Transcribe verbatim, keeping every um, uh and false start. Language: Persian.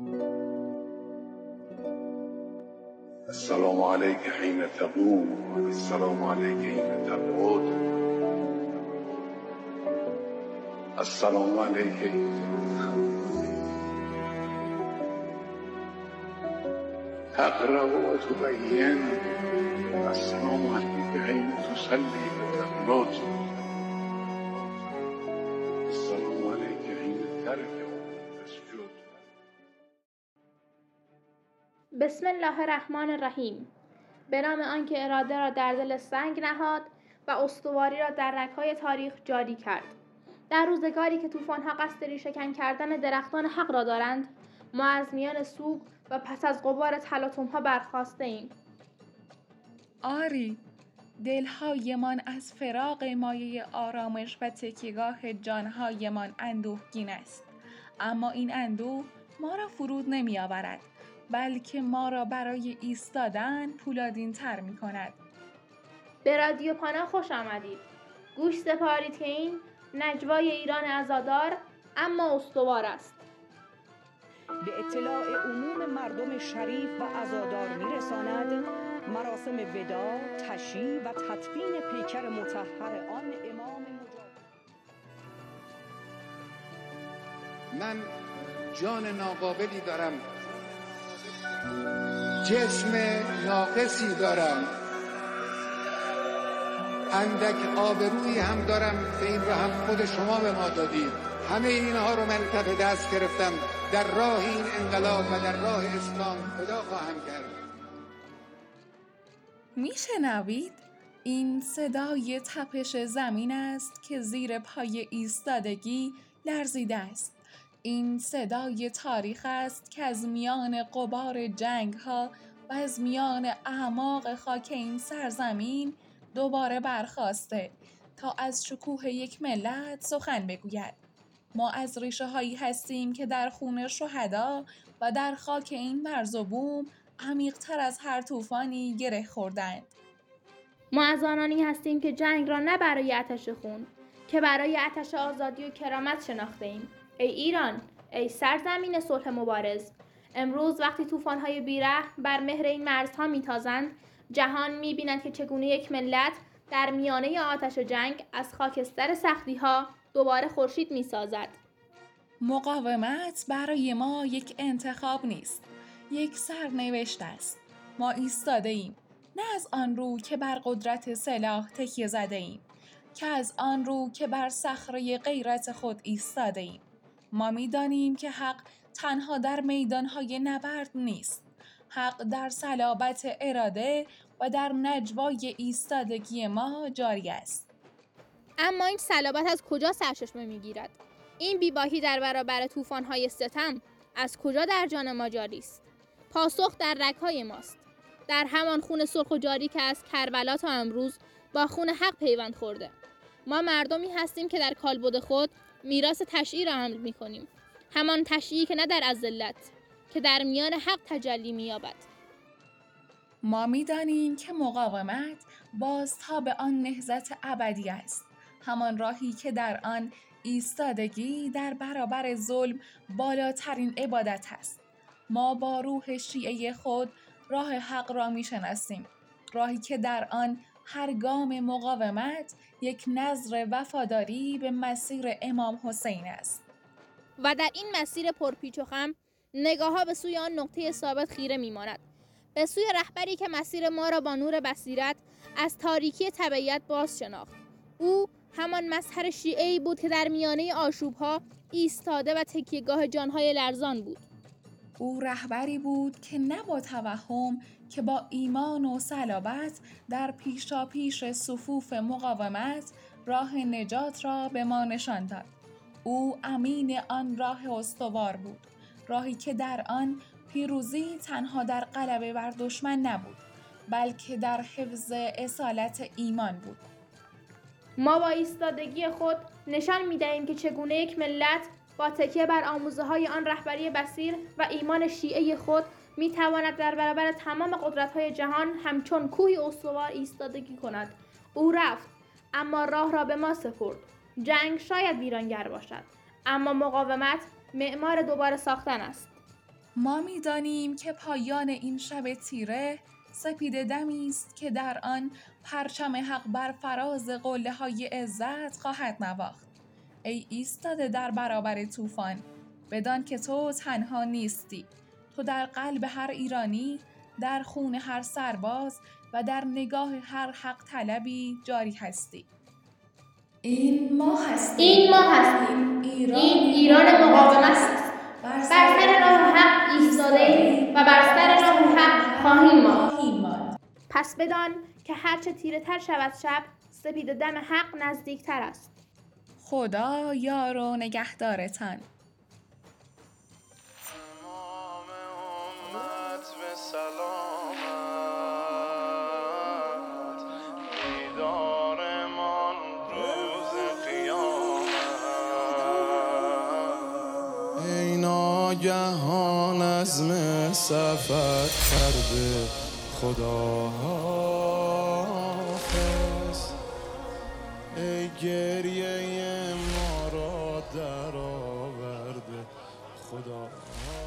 السلام عليك حين تقوم السلام عليك حين تقعد السلام عليك تقرأ وتبين السلام عليك حين تصلي وتقنط السلام عليك حين تركع وتسجد. بسم الله الرحمن الرحیم. به نام آنکه اراده را در دل سنگ نهاد و استواری را در رگ‌های تاریخ جاری کرد. در روزگاری که طوفان‌ها قصد ریشه‌کن کردن درختان حق را دارند، ما از میان سوگ و پس از غبار تلاطم‌ها برخاسته ایم. آری، دلهایمان از فراق مایه آرامش و تکیهگاه جانهایمان اندوهگین است. اما این اندوه ما را فرود نمی آورد، بلکه ما را برای ایستادن پولادین تر می کند. به رادیو پانا خوش آمدید. گوش سپارید که این نجوای ایران عزادار اما استوار است. به اطلاع عموم مردم شریف و عزادار می‌رساند مراسم وداع، تشییع و تدفین پیکر مطهر آن امام مجاهد. من جان ناقابلی دارم، جسم ناقصی دارم، اندک آبرویی هم دارم که این رو هم خود شما به ما دادید. همه اینها رو من کف دست گرفتم، در راه این انقلاب و در راه اسلام فدا خواهم کرد. میشنوید؟ این صدای تپش زمین است که زیر پای ایستادگی لرزیده است. این صدای تاریخ است که از میان غبار جنگ ها و از میان اعماق خاک این سرزمین دوباره برخاسته تا از شکوه یک ملت سخن بگوید. ما از ریشه هایی هستیم که در خون شهدا و در خاک این مرز و بوم عمیق تر از هر طوفانی گره خوردند. ما از آنانی هستیم که جنگ را نه برای آتش خون، که برای آتش آزادی و کرامت شناخته ایم. ای ایران، ای سرزمین صلح مبارز، امروز وقتی طوفان‌های بی‌رحم بر مهر این مرزها میتازند، جهان می‌بیند که چگونه یک ملت در میانه آتش جنگ از خاکستر سختی‌ها دوباره خورشید می‌سازد. مقاومت برای ما یک انتخاب نیست، یک سرنوشت است. ما ایستاده ایم، نه از آن رو که بر قدرت سلاح تکیه زده ایم، که از آن رو که بر صخره غیرت خود ایستاده ایم. ما می‌دانیم که حق تنها در میدان‌های نبرد نیست. حق در صلابت اراده و در نجوای ایستادگی ما جاری است. اما این صلابت از کجا سرچشمه می‌گیرد؟ این بی‌باکی در برابر طوفان‌های ستم از کجا در جان ما جاری است؟ پاسخ در رگ‌های ماست. در همان خون سرخ و جاری که از کربلا تا امروز با خون حق پیوند خورده. ما مردمی هستیم که در کالبد خود میراث تشییع را حمل می‌کنیم. همان تشییعی که نه در اذلت، که در میان حق تجلی می‌یابد. ما می‌دانیم که مقاومت بازتاب آن نهضت ابدی است. همان راهی که در آن ایستادگی در برابر ظلم بالاترین عبادت است. ما با روح شیعه خود راه حق را می‌شناسیم. راهی که در آن هر گام مقاومت یک نذر وفاداری به مسیر امام حسین است. و در این مسیر پرپیچ و خم نگاه‌ها به سوی آن نقطه ثابت خیره می‌ماند، به سوی رهبری که مسیر ما را با نور بصیرت از تاریکی تبعیت باز شناخت. او همان مظهر شیعه‌ای بود که در میانه آشوب‌ها ایستاده و تکیهگاه جان‌های لرزان بود. او رهبری بود که نه با توهم که با ایمان و صلابت در پیشاپیش صفوف مقاومت راه نجات را به ما نشان داد. او امین آن راه استوار بود، راهی که در آن پیروزی تنها در غلبه بر دشمن نبود، بلکه در حفظ اصالت ایمان بود. ما با ایستادگی خود نشان می‌دهیم که چگونه یک ملت با تکیه بر آموزه‌های آن رهبری بصیر و ایمان شیعه خود می‌تواند در برابر تمام قدرت‌های جهان همچون کوهی استوار ایستادگی کند. او رفت، اما راه را به ما سپرد. جنگ شاید ویرانگر باشد، اما مقاومت معمار دوباره ساختن است. ما می‌دانیم که پایان این شب تیره سپید دمی است که در آن پرچم حق بر فراز قله‌های عزت خواهد نواخت. ای ایستاده در برابر طوفان، بدان که تو تنها نیستی. تو در قلب هر ایرانی، در خون هر سرباز و در نگاه هر حق طلبی جاری هستی. این ما هستیم. این ما هستیم. ایران, این ایران مقاومت است. بر سر راه حق ایستاده و بر سر راه حق خواهیم ماند. پس بدان که هرچه تیره تر شود شب، سپید دم حق نزدیک تر است. خدا یار و نگهدارتان. ای ناگهان عزم سفر کرده خدا حافظ، ای گریه ما را در آورده خدا